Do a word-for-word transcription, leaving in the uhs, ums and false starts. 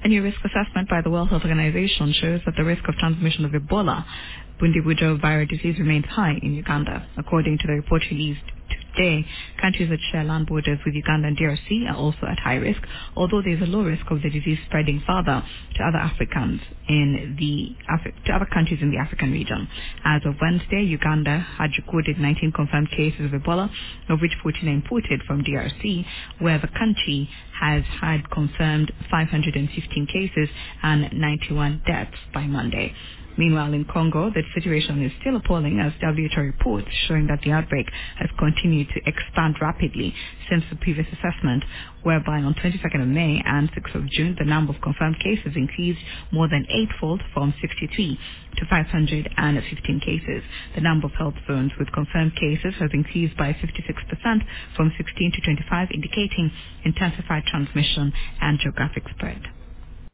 A new risk assessment by the World Health Organization shows that the risk of transmission of Ebola, Bundibugyo viral disease, remains high in Uganda. According to the report released today, countries that share land borders with Uganda and D R C are also at high risk, although there is a low risk of the disease spreading further to other Africans in the Afri- to other countries in the African region. As of Wednesday, Uganda had recorded nineteen confirmed cases of Ebola, of which fourteen are imported from D R C, where the country has had confirmed five hundred fifteen cases and ninety-one deaths by Monday. Meanwhile, in Congo, the situation is still appalling, as W H O reports showing that the outbreak has continued to expand rapidly since the previous assessment, whereby on twenty-second of May and sixth of June, the number of confirmed cases increased more than eightfold from sixty-three to five hundred fifteen cases. The number of health zones with confirmed cases has increased by fifty-six percent from sixteen to twenty-five, indicating intensified transmission and geographic spread.